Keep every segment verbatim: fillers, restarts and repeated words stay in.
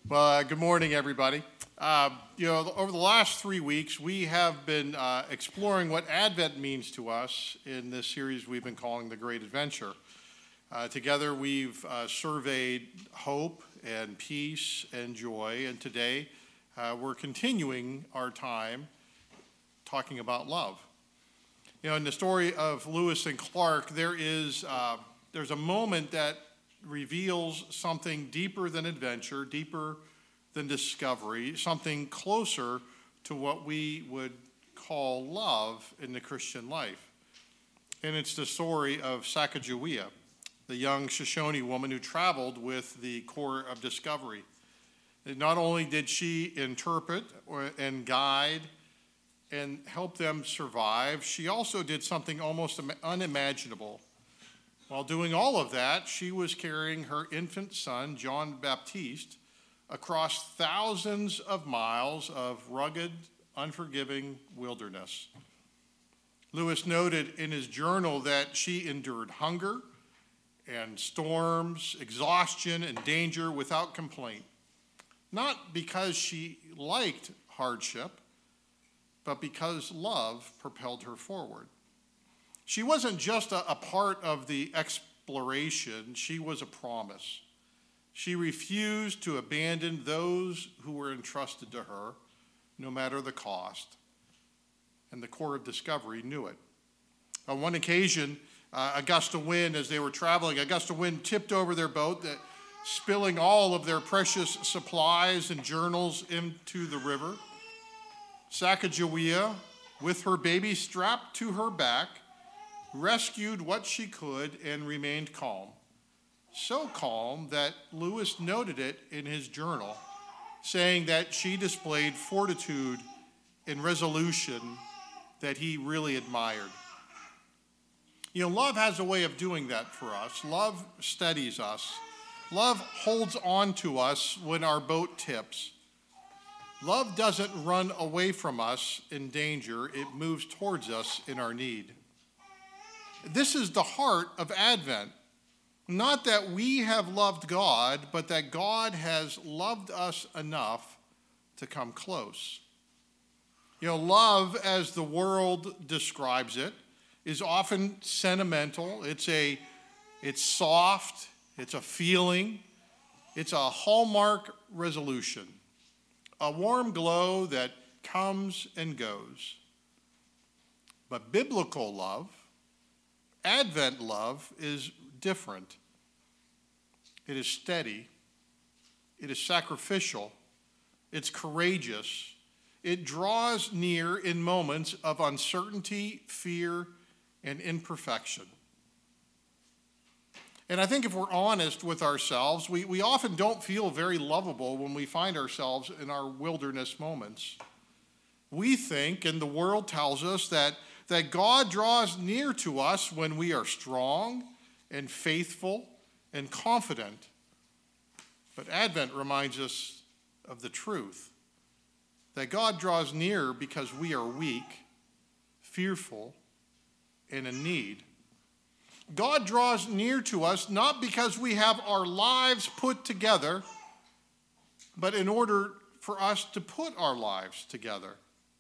Well, uh, good morning, everybody. Uh, you know, over the last three weeks, we have been uh, exploring what Advent means to us in this series we've been calling The Great Adventure. Uh, together, we've uh, surveyed hope and peace and joy, and today uh, we're continuing our time talking about love. You know, in the story of Lewis and Clark, there is uh, there's a moment that reveals something deeper than adventure, deeper than discovery, something closer to what we would call love in the Christian life. And it's the story of Sacagawea, the young Shoshone woman who traveled with the Corps of Discovery. And not only did she interpret and guide and help them survive, she also did something almost unimaginable. While doing all of that, she was carrying her infant son, John Baptiste, across thousands of miles of rugged, unforgiving wilderness. Lewis noted in his journal that she endured hunger and storms, exhaustion, and danger without complaint, not because she liked hardship, but because love propelled her forward. She wasn't just a, a part of the exploration, she was a promise. She refused to abandon those who were entrusted to her, no matter the cost. And the Corps of Discovery knew it. On one occasion, uh, a gust of wind, as they were traveling, a gust of wind tipped over their boat, that, spilling all of their precious supplies and journals into the river. Sacagawea, with her baby strapped to her back, rescued what she could and remained calm. So calm that Lewis noted it in his journal, saying that she displayed fortitude and resolution that he really admired. You know, love has a way of doing that for us. Love steadies us. Love holds on to us when our boat tips. Love doesn't run away from us in danger. It moves towards us in our need. This is the heart of Advent. Not that we have loved God, but that God has loved us enough to come close. You know, love, as the world describes it, is often sentimental. It's a, it's soft. It's a feeling. It's a hallmark resolution. A warm glow that comes and goes. But biblical love, Advent love, is different. It is steady. It is sacrificial. It's courageous. It draws near in moments of uncertainty, fear, and imperfection. And I think if we're honest with ourselves, we, we often don't feel very lovable when we find ourselves in our wilderness moments. We think, and the world tells us, that, that God draws near to us when we are strong and faithful and confident. But Advent reminds us of the truth, that God draws near because we are weak, fearful, and in need. God draws near to us not because we have our lives put together, but in order for us to put our lives together.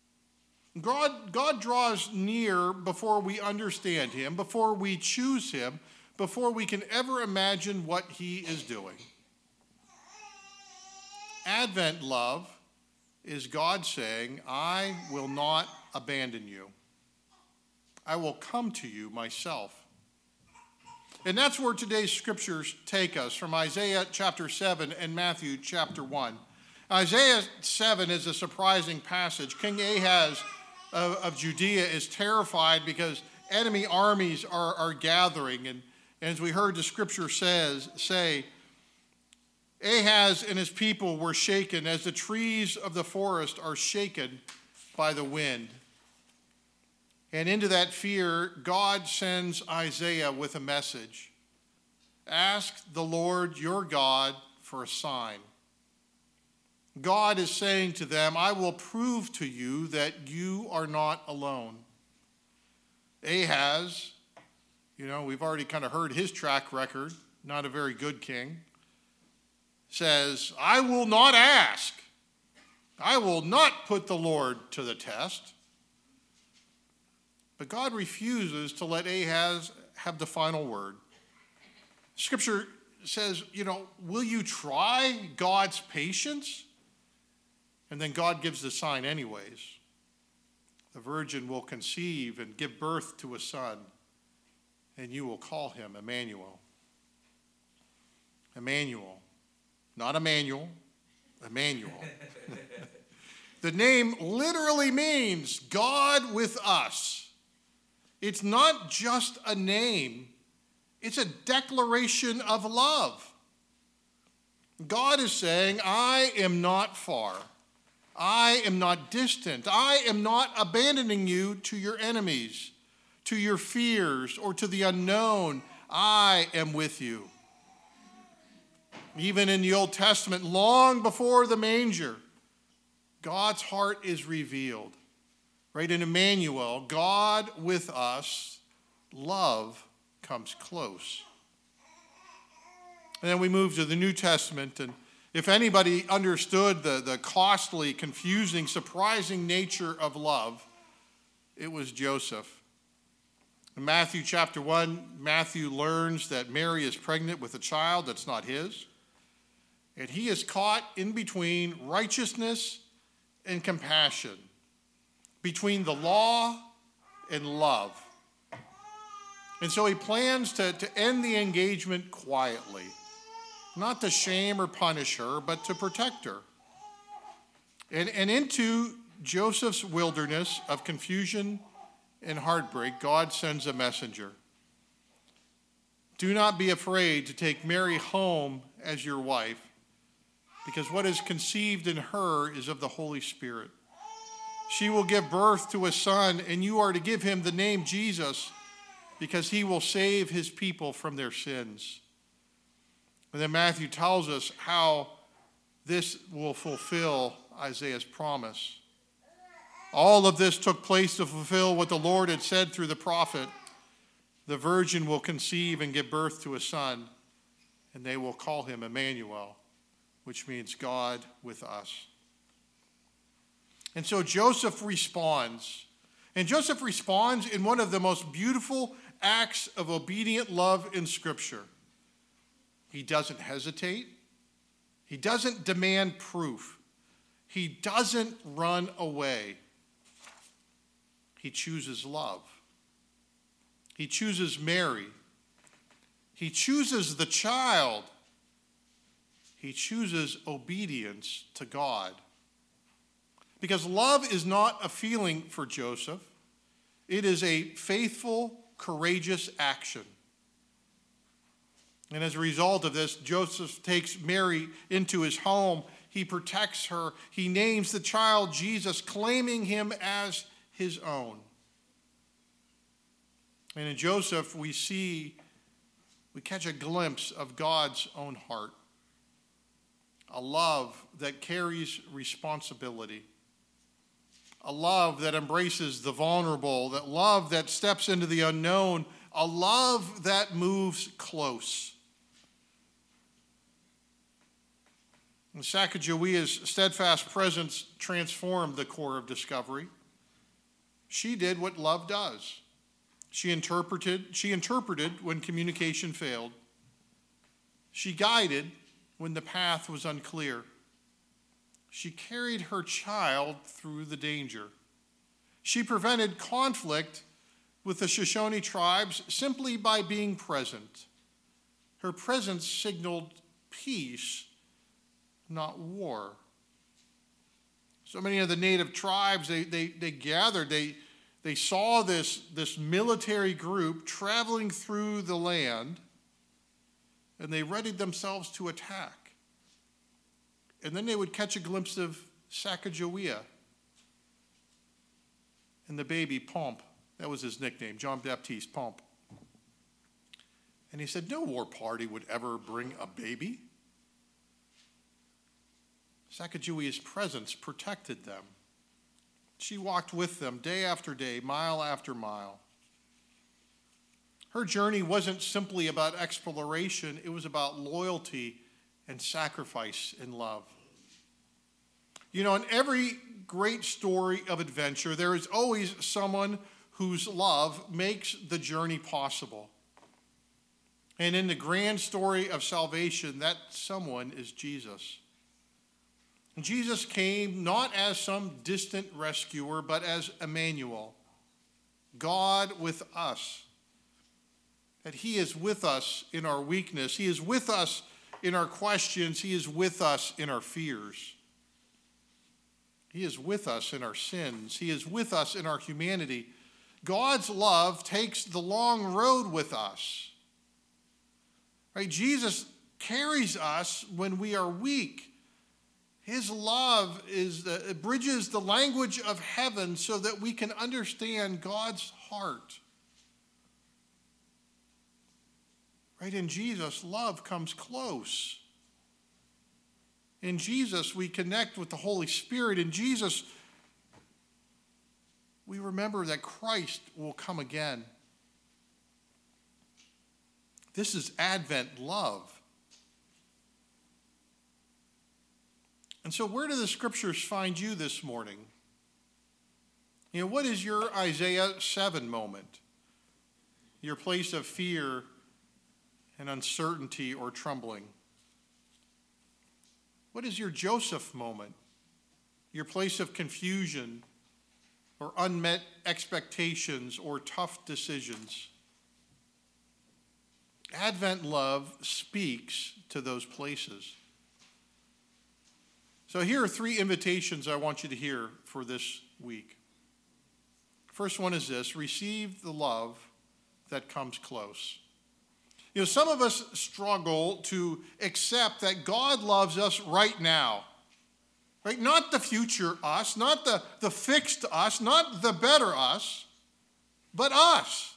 God, God draws near before we understand him, before we choose him, before we can ever imagine what he is doing. Advent love is God saying, I will not abandon you. I will come to you myself. And that's where today's scriptures take us, from Isaiah chapter seven and Matthew chapter one. Isaiah seven is a surprising passage. King Ahaz of, of Judea is terrified because enemy armies are, are gathering. And, and as we heard the scripture says, say, Ahaz and his people were shaken as the trees of the forest are shaken by the wind. And into that fear, God sends Isaiah with a message. Ask the Lord your God for a sign. God is saying to them, I will prove to you that you are not alone. Ahaz, you know, we've already kind of heard his track record, not a very good king. says, I will not ask. I will not put the Lord to the test. But God refuses to let Ahaz have the final word. Scripture says, you know, will you try God's patience? And then God gives the sign anyways. The virgin will conceive and give birth to a son, and you will call him Emmanuel. Emmanuel. Not Emmanuel, Emmanuel. The name literally means God with us. It's not just a name, it's a declaration of love. God is saying, I am not far. I am not distant. I am not abandoning you to your enemies, to your fears, or to the unknown. I am with you. Even in the Old Testament, long before the manger, God's heart is revealed. Right? In Emmanuel, God with us, love comes close. And then we move to the New Testament, and if anybody understood the, the costly, confusing, surprising nature of love, it was Joseph. In Matthew chapter one, Matthew learns that Mary is pregnant with a child that's not his, and he is caught in between righteousness and compassion, between the law and love. And so he plans to, to end the engagement quietly, not to shame or punish her, but to protect her. And, and into Joseph's wilderness of confusion and heartbreak, God sends a messenger. Do not be afraid to take Mary home as your wife, because what is conceived in her is of the Holy Spirit. She will give birth to a son, and you are to give him the name Jesus, because he will save his people from their sins. And then Matthew tells us how this will fulfill Isaiah's promise. All of this took place to fulfill what the Lord had said through the prophet. The virgin will conceive and give birth to a son, and they will call him Emmanuel, which means God with us. And so Joseph responds. And Joseph responds in one of the most beautiful acts of obedient love in Scripture. He doesn't hesitate. He doesn't demand proof. He doesn't run away. He chooses love. He chooses Mary. He chooses the child. He chooses obedience to God. Because love is not a feeling for Joseph. It is a faithful, courageous action. And as a result of this, Joseph takes Mary into his home. He protects her. He names the child Jesus, claiming him as his own. And in Joseph, we see, we catch a glimpse of God's own heart. A love that carries responsibility. A love that embraces the vulnerable. That love that steps into the unknown. A love that moves close. And Sacagawea's steadfast presence transformed the core of Discovery. She did what love does. She interpreted, she interpreted when communication failed. She guided when the path was unclear. She carried her child through the danger. She prevented conflict with the Shoshone tribes simply by being present. Her presence signaled peace, not war. So many of the native tribes, they, they, they gathered, they, they saw this, this military group traveling through the land, and they readied themselves to attack. And then they would catch a glimpse of Sacagawea and the baby Pomp. That was his nickname, John Baptiste Pomp. And he said, no war party would ever bring a baby. Sacagawea's presence protected them. She walked with them day after day, mile after mile. Her journey wasn't simply about exploration, it was about loyalty and sacrifice in love. You know, in every great story of adventure, there is always someone whose love makes the journey possible. And in the grand story of salvation, that someone is Jesus. And Jesus came not as some distant rescuer, but as Emmanuel, God with us. That he is with us in our weakness. He is with us in our questions. He is with us in our fears. He is with us in our sins. He is with us in our humanity. God's love takes the long road with us. Right? Jesus carries us when we are weak. His love is the, it bridges the language of heaven so that we can understand God's heart. Right? In Jesus, love comes close. In Jesus, we connect with the Holy Spirit. In Jesus, we remember that Christ will come again. This is Advent love. And so where do the scriptures find you this morning? You know, what is your Isaiah seven moment? Your place of fear and uncertainty or trembling? What is your Joseph moment? Your place of confusion or unmet expectations or tough decisions? Advent love speaks to those places. So here are three invitations I want you to hear for this week. First one is this: receive the love that comes close. You know, some of us struggle to accept that God loves us right now. Right? Not the future us, not the, the fixed us, not the better us, but us.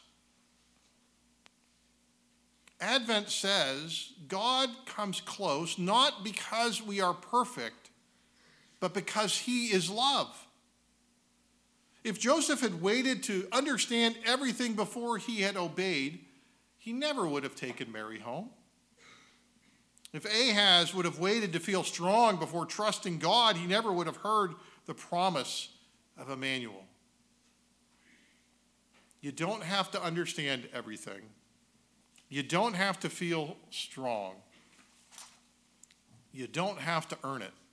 Advent says God comes close not because we are perfect, but because he is love. If Joseph had waited to understand everything before he had obeyed, he never would have taken Mary home. If Ahaz would have waited to feel strong before trusting God, he never would have heard the promise of Emmanuel. You don't have to understand everything. You don't have to feel strong. You don't have to earn it.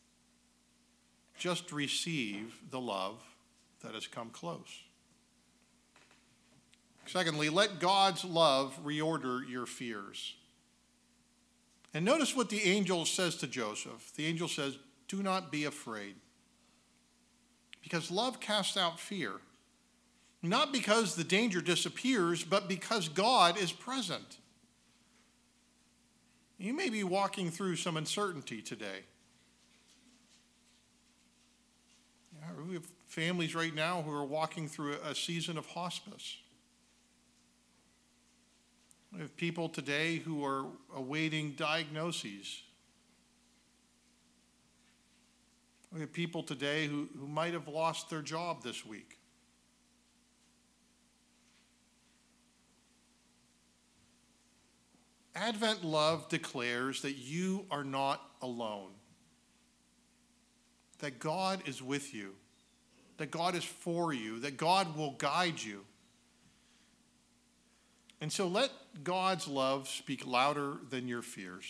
Just receive the love that has come close. Secondly, let God's love reorder your fears. And notice what the angel says to Joseph. The angel says, do not be afraid. Because love casts out fear. Not because the danger disappears, but because God is present. You may be walking through some uncertainty today. We have families right now who are walking through a season of hospice. We have people today who are awaiting diagnoses. We have people today who, who might have lost their job this week. Advent love declares that you are not alone, that God is with you, that God is for you, that God will guide you. And so let God's love speak louder than your fears.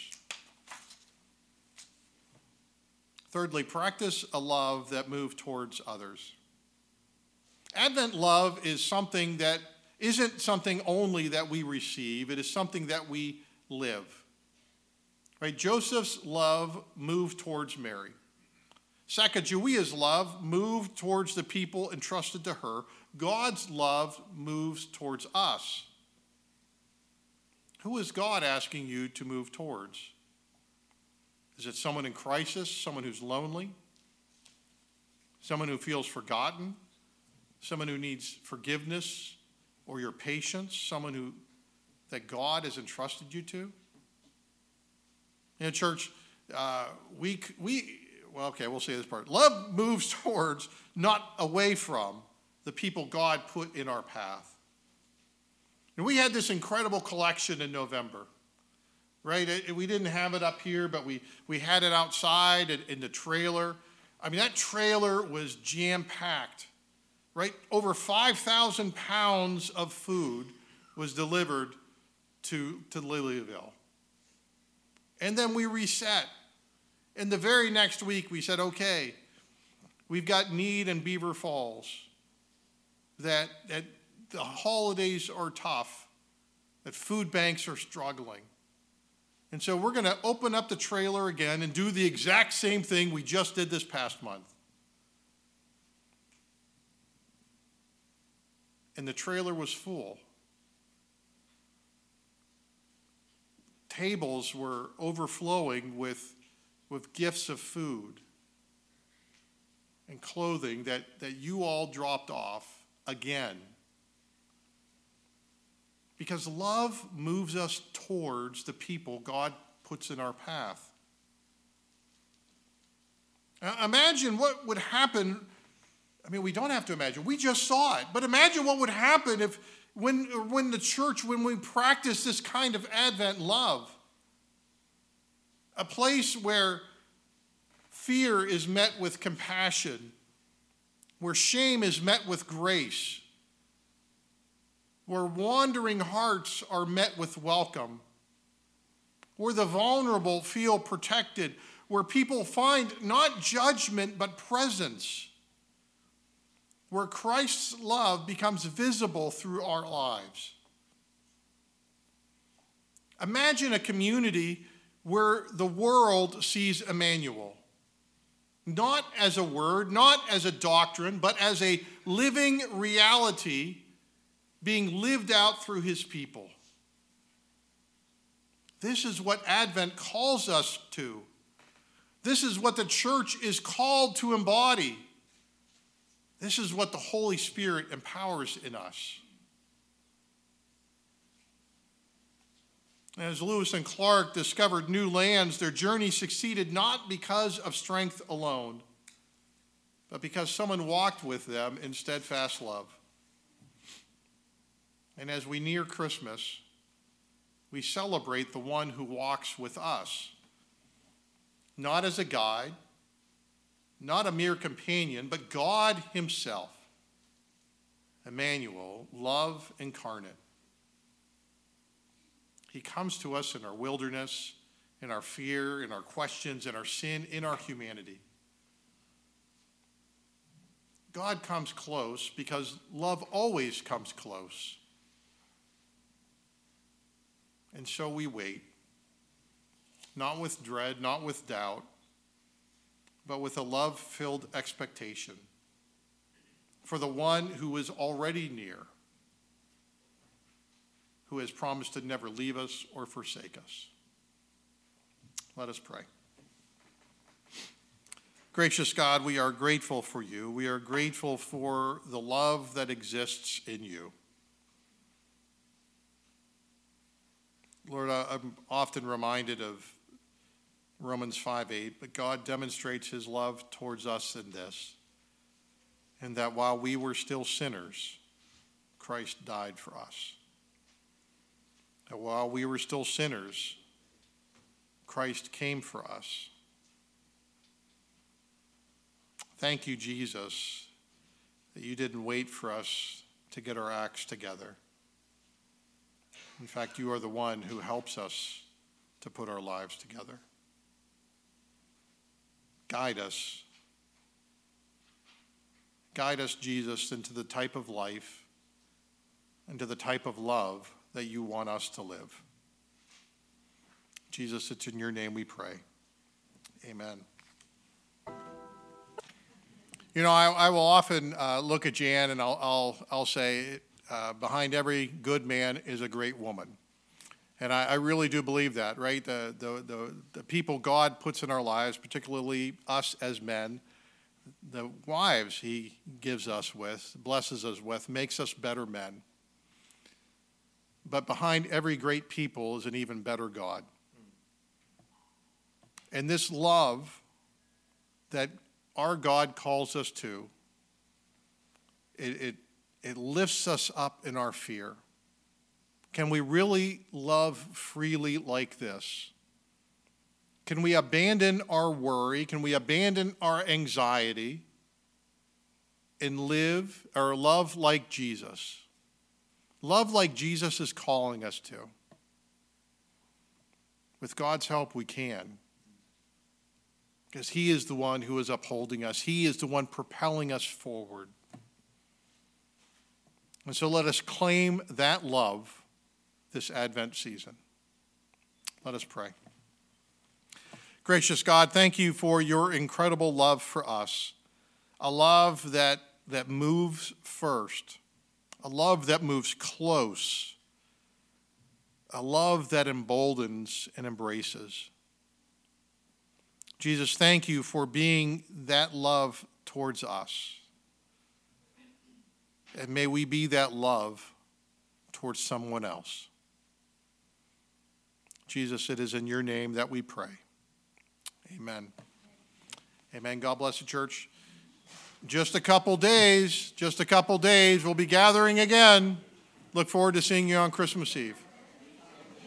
Thirdly, practice a love that moves towards others. Advent love is something that isn't something only that we receive, it is something that we live. Right? Joseph's love moved towards Mary. Sacagawea's love moved towards the people entrusted to her. God's love moves towards us. Who is God asking you to move towards? Is it someone in crisis, someone who's lonely, someone who feels forgotten, someone who needs forgiveness or your patience, someone who that God has entrusted you to? In church, uh, we, we, well, okay, we'll say this part. Love moves towards, not away from, the people God put in our path. And we had this incredible collection in November. right? It, we didn't have it up here, but we, we had it outside in, in the trailer. I mean, that trailer was jam-packed, right? Over five thousand pounds of food was delivered to, to Lilyville. And then we reset. And the very next week, we said, okay, we've got need in Beaver Falls, that, that the holidays are tough, that food banks are struggling. And so we're going to open up the trailer again and do the exact same thing we just did this past month. And the trailer was full. Tables were overflowing with, with gifts of food and clothing that, that you all dropped off again. Because love moves us towards the people God puts in our path. Now, imagine what would happen. I mean, we don't have to imagine. We just saw it. But imagine what would happen if when, when the church, when we practice this kind of Advent love, a place where fear is met with compassion, where shame is met with grace, where wandering hearts are met with welcome, where the vulnerable feel protected, where people find not judgment but presence, where Christ's love becomes visible through our lives. Imagine a community where the world sees Emmanuel, not as a word, not as a doctrine, but as a living reality being lived out through his people. This is what Advent calls us to. This is what the church is called to embody. This is what the Holy Spirit empowers in us. As Lewis and Clark discovered new lands, their journey succeeded not because of strength alone, but because someone walked with them in steadfast love. And as we near Christmas, we celebrate the one who walks with us, not as a guide, not a mere companion, but God himself, Emmanuel, love incarnate. He comes to us in our wilderness, in our fear, in our questions, in our sin, in our humanity. God comes close because love always comes close. And so we wait, not with dread, not with doubt, but with a love-filled expectation for the one who is already near, who has promised to never leave us or forsake us. Let us pray. Gracious God, we are grateful for you. We are grateful for the love that exists in you. Lord, I'm often reminded of Romans five eight, but God demonstrates his love towards us in this, and that while we were still sinners, Christ died for us. That while we were still sinners, Christ came for us. Thank you, Jesus, that you didn't wait for us to get our acts together. In fact, you are the one who helps us to put our lives together. Guide us. Guide us, Jesus, into the type of life, into the type of love that you want us to live. Jesus, it's in your name we pray. Amen. You know, I, I will often uh, look at Jan and I'll, I'll, I'll say, uh, behind every good man is a great woman. And I, I really do believe that, right? The, the, the, the people God puts in our lives, particularly us as men, the wives he gives us with, blesses us with, makes us better men. But behind every great people is an even better God. And this love that our God calls us to, it, it, it lifts us up in our fear, Can we really love freely like this? Can we abandon our worry? Can we abandon our anxiety and live or love like Jesus? Love like Jesus is calling us to. With God's help, we can. Because he is the one who is upholding us. He is the one propelling us forward. And so let us claim that love this Advent season. Let us pray. Gracious God, thank you for your incredible love for us. A love that, that moves first. A love that moves close. A love that emboldens and embraces. Jesus, thank you for being that love towards us. And may we be that love towards someone else. Jesus, it is in your name that we pray. Amen. Amen. God bless the church. Just a couple days, just a couple days, we'll be gathering again. Look forward to seeing you on Christmas Eve.